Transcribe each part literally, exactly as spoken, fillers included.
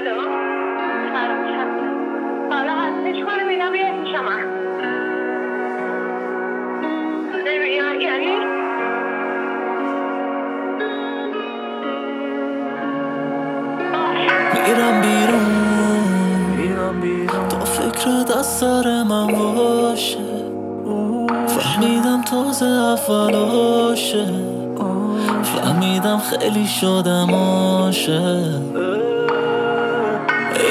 حالا هستش کنم اینا بیاد شما نمیاد یعنی میرم بیرون تا فکرت از سر من باشه فهمیدم تازه اولشه فهمیدم خیلی شدم عاشق ای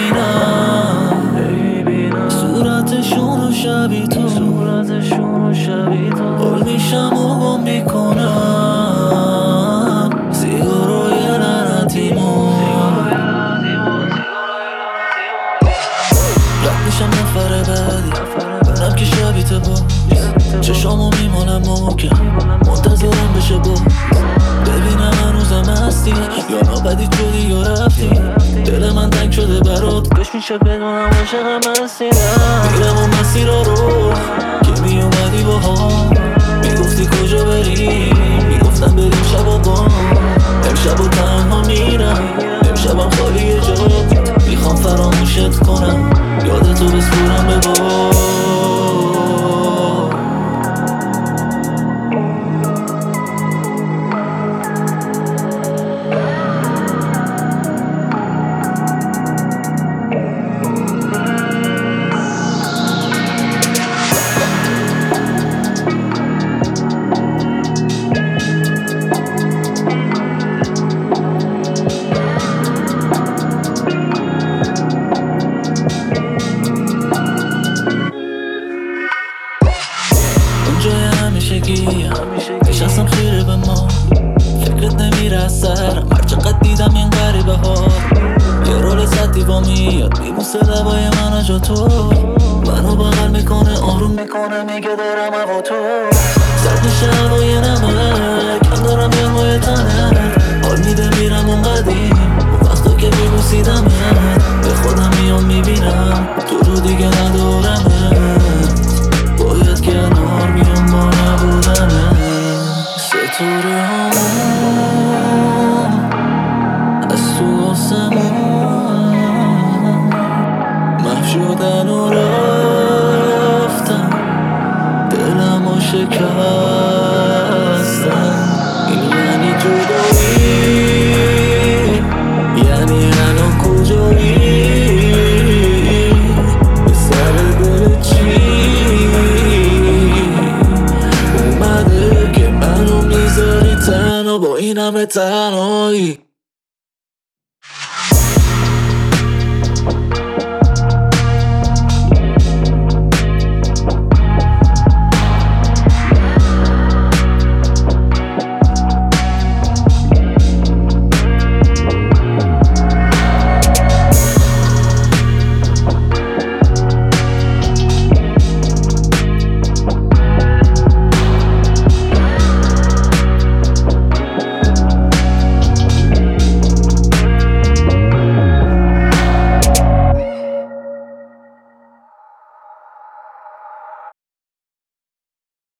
میبینم صورتشون و شبی تو بول میشم و گم میکنم سیگار و یه لعنتیمون رد میشم نفر بعدی اونم که شبیته با چشامو میمانم محکم منتظرم بشه با ببینم هنوزم هستی یا نابدی شدی یا رفتی دل من تنگ شده برات کاش میشه بدونم عاشقم هستی میرم اون مسیرها رو که میومدی باها میگفتی کجا بریم میگفتم بریم شب و بام امشب و تنها میرم امشبم خالیه جا میخوام فراموشت کنم یادتو بسپرم به با اونجای همیشگیم نشستم خیره به ما فکرت نمیره از سرم هر چقدر دیدم این غریبه ها یه رول سطی با میاد میبوسه لبای من و جا تو منو بغل میکنه آروم میکنه میگه دارم هوا تو سرد میشه هوای نمک کم دارم گرمای تنت حال میده میرم اون قدیم وقتا که میبوسیدمت به خودم میام میبینم تو رو دیگه ندارم